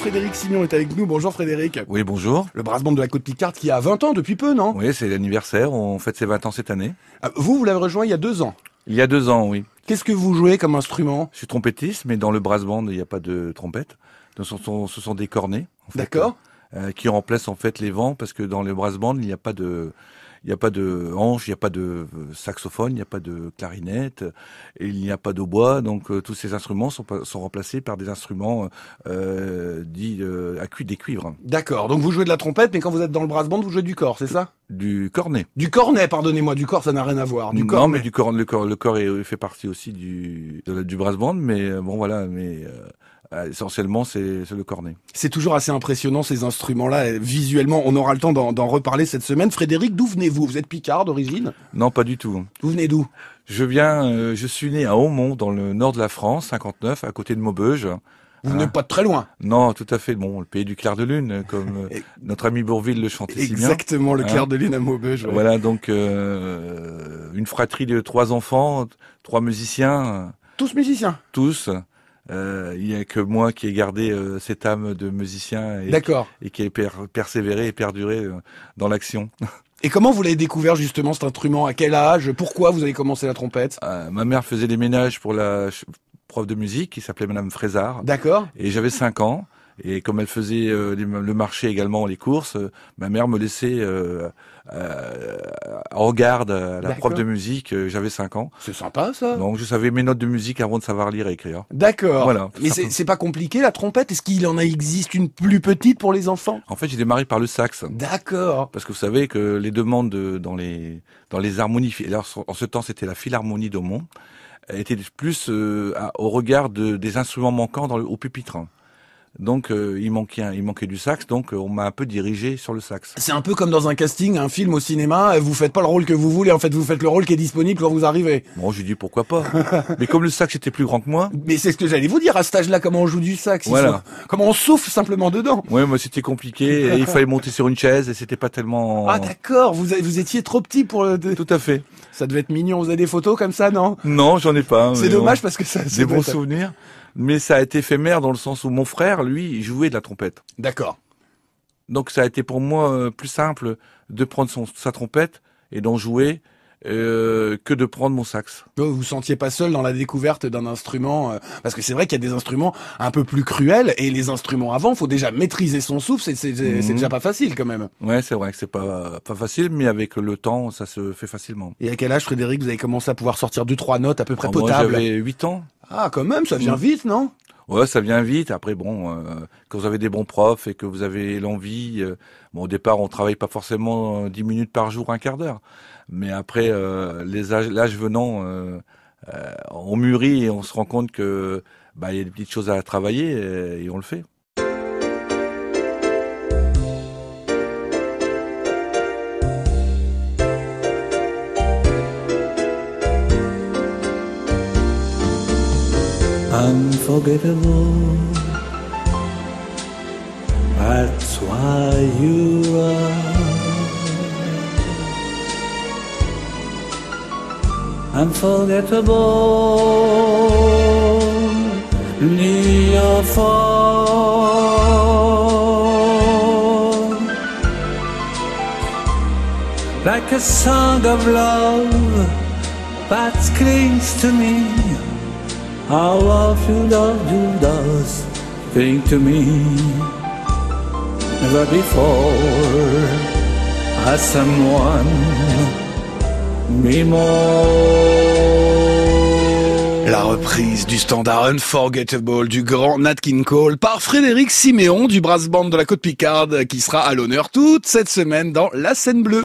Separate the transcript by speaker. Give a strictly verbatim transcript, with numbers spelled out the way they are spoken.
Speaker 1: Frédéric Simeon est avec nous. Bonjour Frédéric.
Speaker 2: Oui, bonjour.
Speaker 1: Le brass band de la Côte-Picarde qui a vingt ans depuis peu, non?
Speaker 2: Oui, c'est l'anniversaire, on fête ses vingt ans cette année.
Speaker 1: Ah, vous, vous l'avez rejoint il y a deux ans.
Speaker 2: Il y a deux ans, oui.
Speaker 1: Qu'est-ce que vous jouez comme instrument?
Speaker 2: Je suis trompettiste, mais dans le brass band, il n'y a pas de trompette. Ce sont, ce sont des cornets, en fait,
Speaker 1: D'accord.
Speaker 2: euh, qui remplacent en fait les vents, parce que dans le brass band, il n'y a pas de... Il n'y a pas de hanche, il n'y a pas de saxophone, il n'y a pas de clarinette, et il n'y a pas d'hautbois. Donc euh, tous ces instruments sont, sont remplacés par des instruments euh, dits euh, à cuivre, des cuivres.
Speaker 1: D'accord. Donc vous jouez de la trompette, mais quand vous êtes dans le brass band, vous jouez du corps, c'est ça?
Speaker 2: Du cornet.
Speaker 1: Du cornet, pardonnez-moi. Du corps, ça n'a rien à voir. Du
Speaker 2: non,
Speaker 1: corps,
Speaker 2: mais du corps, le corps, le corps est, fait partie aussi du de la, du brass band, mais euh, bon voilà, mais euh, essentiellement c'est le cornet.
Speaker 1: C'est toujours assez impressionnant ces instruments-là. Visuellement, on aura le temps d'en reparler cette semaine. Frédéric, d'où venez-vous? Vous êtes Picard d'origine?
Speaker 2: Non, pas du tout.
Speaker 1: Vous venez d'où?
Speaker 2: Je viens, euh, je suis né à Aumont, dans le nord de la France, cinquante-neuf, à côté de Maubeuge.
Speaker 1: Vous venez
Speaker 2: Hein?
Speaker 1: pas de très loin.
Speaker 2: Non, tout à fait. Bon, le pays du clair de lune, comme euh, notre ami Bourville le chantait si bien.
Speaker 1: Exactement, le clair
Speaker 2: Hein?
Speaker 1: de lune à Maubeuge. Ouais.
Speaker 2: Voilà, donc euh, une fratrie de trois enfants, trois musiciens.
Speaker 1: Tous musiciens?
Speaker 2: Tous. Euh, il n'y a que moi qui ai gardé euh, cette âme de musicien et,
Speaker 1: D'accord.
Speaker 2: et qui ai per persévéré et perduré euh, dans l'action.
Speaker 1: Et comment vous l'avez découvert justement cet instrument? À quel âge? Pourquoi vous avez commencé la trompette?
Speaker 2: Euh, ma mère faisait les ménages pour la prof de musique qui s'appelait Madame Frézard.
Speaker 1: D'accord.
Speaker 2: Et j'avais cinq ans. Et comme elle faisait euh, les, le marché également, les courses, euh, ma mère me laissait euh, euh, en garde à la prof de musique. Euh, j'avais cinq ans.
Speaker 1: C'est sympa ça.
Speaker 2: Donc je savais mes notes de musique avant de savoir lire et écrire.
Speaker 1: D'accord.
Speaker 2: Voilà.
Speaker 1: Mais c'est pas compliqué la trompette? Est-ce qu'il en existe une plus petite pour les enfants?
Speaker 2: En fait, j'ai démarré par le sax.
Speaker 1: D'accord.
Speaker 2: Parce que vous savez que les demandes de, dans les dans les harmonies, alors en ce temps c'était la Philharmonie d'Aumont, étaient plus euh, à, au regard de, des instruments manquants dans le, au pupitre. Donc euh, il manquait il manquait du sax, donc euh, on m'a un peu dirigé sur le sax.
Speaker 1: C'est un peu comme dans un casting, un film au cinéma, vous faites pas le rôle que vous voulez, en fait vous faites le rôle qui est disponible quand vous arrivez.
Speaker 2: Bon, j'ai dit pourquoi pas. Mais comme le sax était plus grand que moi.
Speaker 1: Mais c'est ce que j'allais vous dire à cet âge-là, comment on joue du sax.
Speaker 2: Voilà.
Speaker 1: Faut... Comment on souffle simplement dedans.
Speaker 2: Ouais, moi c'était compliqué, et il fallait monter sur une chaise et c'était pas tellement.
Speaker 1: Ah d'accord, vous vous étiez trop petit pour. Le...
Speaker 2: Tout à fait.
Speaker 1: Ça devait être mignon. Vous avez des photos comme ça, non?
Speaker 2: Non, j'en ai pas.
Speaker 1: C'est dommage bon, parce que ça.
Speaker 2: Des bons souvenirs. Mais ça a été éphémère dans le sens où mon frère, lui, il jouait de la trompette.
Speaker 1: D'accord.
Speaker 2: Donc ça a été pour moi plus simple de prendre son, sa trompette et d'en jouer euh, que de prendre mon sax.
Speaker 1: Vous vous sentiez pas seul dans la découverte d'un instrument euh, parce que c'est vrai qu'il y a des instruments un peu plus cruels et les instruments avant, faut déjà maîtriser son souffle, c'est c'est mmh. c'est déjà pas facile quand même.
Speaker 2: Ouais, c'est vrai que c'est pas pas facile, mais avec le temps, ça se fait facilement.
Speaker 1: Et à quel âge, Frédéric, vous avez commencé à pouvoir sortir deux trois notes à peu près
Speaker 2: Alors
Speaker 1: potables?
Speaker 2: Moi, j'avais huit ans.
Speaker 1: Ah, quand même, ça vient mmh. vite, non?
Speaker 2: Ouais, ça vient vite. Après, bon, euh, quand vous avez des bons profs et que vous avez l'envie, euh, bon, au départ, on travaille pas forcément dix minutes par jour, un quart d'heure. Mais après, euh, les âges, l'âge venant, euh, euh, on mûrit et on se rend compte que, bah, il y a des petites choses à travailler et, et on le fait.
Speaker 3: Unforgettable, that's why you are. Unforgettable, near fall, like a song of love that clings to me. How of you love you does cling to me. Never before has someone me more.
Speaker 1: La reprise du standard Unforgettable du grand Nat King Cole par Frédéric Simeon du brass band de la Côte-Picarde qui sera à l'honneur toute cette semaine dans La Scène Bleue.